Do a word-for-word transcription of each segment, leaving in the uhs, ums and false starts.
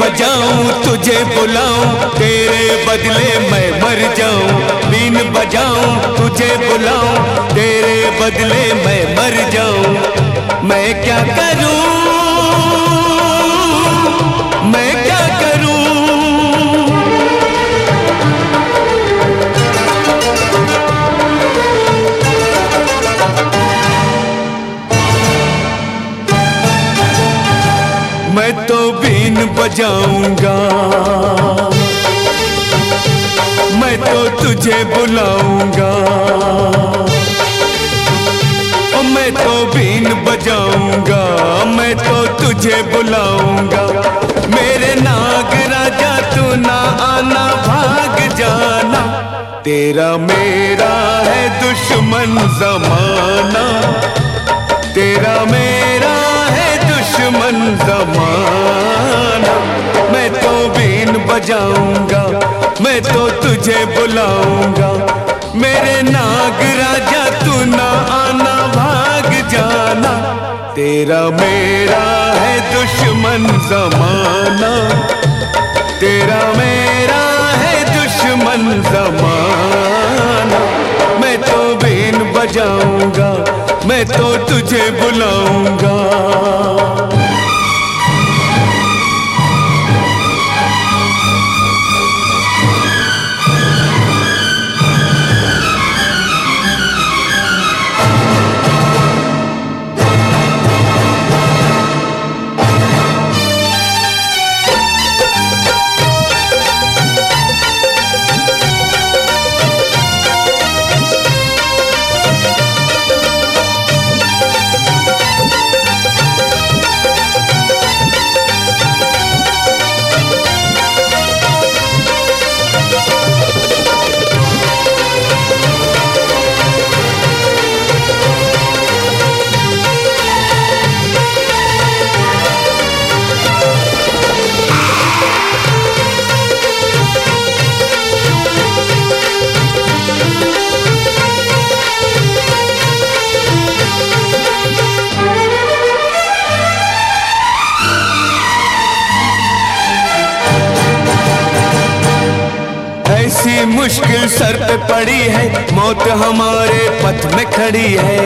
बजाऊं तुझे बुलाऊं, तेरे बदले मैं मर जाऊं। बीन बजाऊं तुझे बुलाऊं, तेरे बदले मैं मर जाऊं। मैं क्या करूं, मैं क्या करूं। मैं तो बीन बजाऊंगा, मैं तो तुझे बुलाऊंगा। ओ मैं तो बीन बजाऊंगा, मैं तो तुझे बुलाऊंगा। मेरे नाग राजा तू ना आना, भाग जाना। तेरा मेरा है दुश्मन ज़माना, तेरा मेरा है दुश्मन ज़माना। मैं तो बीन बजाऊंगा, मैं तो तुझे बुलाऊंगा। मेरे नाग राजा तू ना आना, भाग जाना। तेरा मेरा है दुश्मन ज़माना, तेरा मेरा है दुश्मन ज़माना। मैं तो बीन बजाऊंगा, मैं तो तुझे बुलाऊंगा। ऐसी मुश्किल सर पे पड़ी है, मौत हमारे पथ में खड़ी है।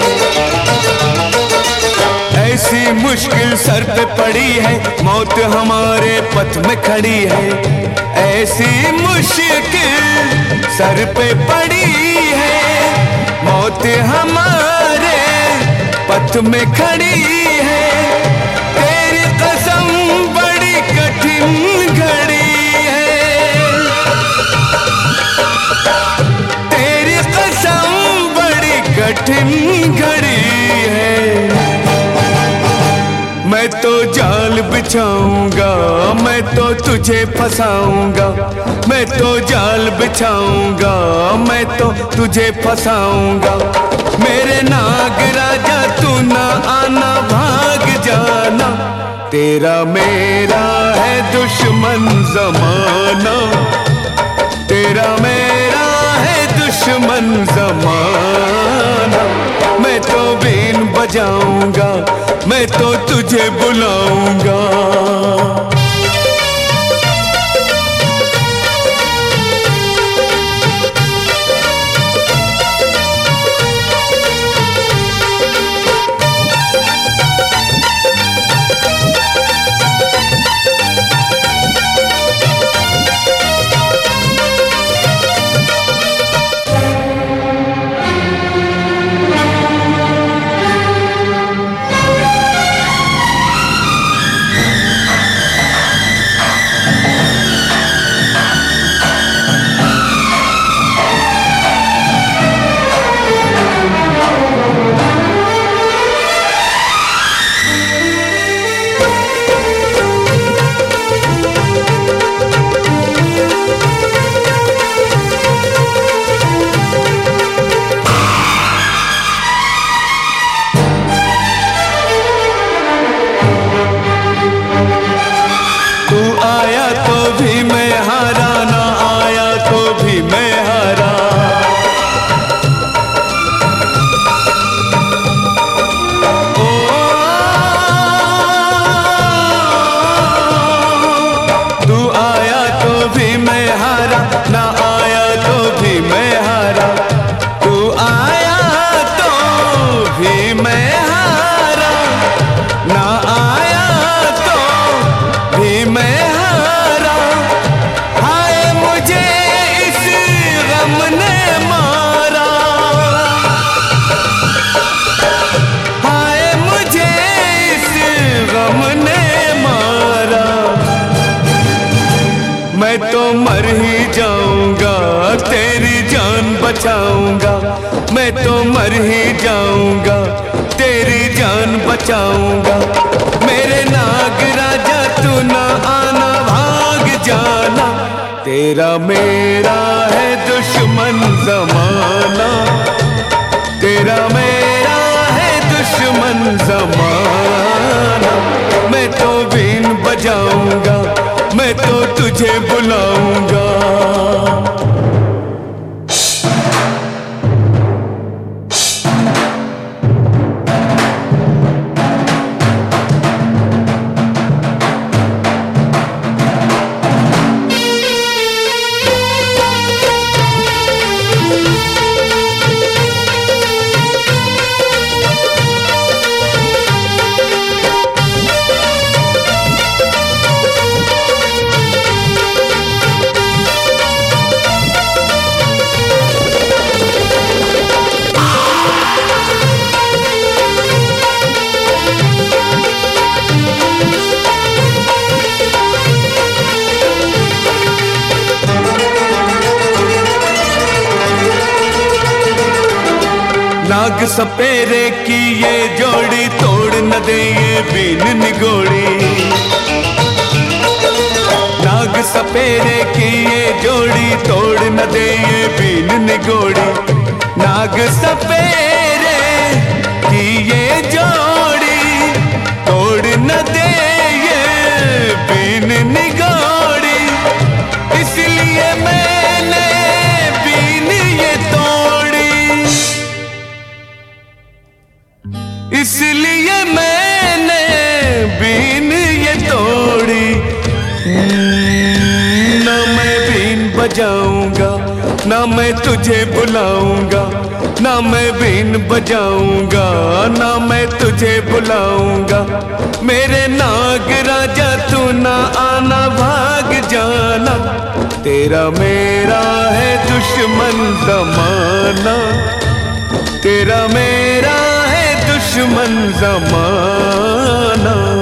ऐसी मुश्किल सर पे पड़ी है, मौत हमारे पथ में खड़ी है। ऐसी मुश्किल सर पे पड़ी है, मौत हमारे पथ में खड़ी है। तेरी कसम बड़ी कठिन घड़ी, कठिन घड़ी है। मैं तो जाल बिछाऊंगा, मैं तो तुझे फंसाऊंगा। मैं तो जाल बिछाऊंगा, मैं तो तुझे फंसाऊंगा। मेरे नाग राजा तू ना आना, भाग जाना। तेरा मेरा है दुश्मन ज़माना, तेरा मेरा है दुश्मन ज़माना। मैं तो बीन बजाऊंगा, मैं तो तुझे बुलाऊंगा। ही मैं हारा। हाय मुझे इस गम ने मारा, हाय मुझे इस गम ने मारा। मैं तो मर ही जाऊंगा, तेरी जान बचाऊंगा। मैं तो मर ही जाऊंगा, तेरी जान बचाऊंगा। मेरे नाग राजा तू ना आना, भाग जाना। तेरा मेरा है दुश्मन जमाना, तेरा मेरा है दुश्मन जमाना। मैं तो बीन बजाऊंगा, मैं तो तुझे बुलाऊंगा। नाग सपेरे की ये जोड़ी तोड़ न दे ये बीन निगोड़ी। नाग सपेरे की ये जोड़ी तोड़ न दे ये बीन निगोड़ी। नाग सपेरे की ये जोड़ी तोड़ न दे ये बीन निगोड़ी। इसलिए मैंने बीन ये तोड़ी, इसलिए मैंने बीन ये तोड़ी। ना मैं बीन बजाऊंगा, ना मैं तुझे बुलाऊंगा। ना मैं बीन बजाऊंगा, ना मैं तुझे बुलाऊंगा। मेरे नाग राजा तू ना आना, भाग जाना। तेरा मेरा है दुश्मन जमाना, तेरा मेरा है दुश्मन जमाना।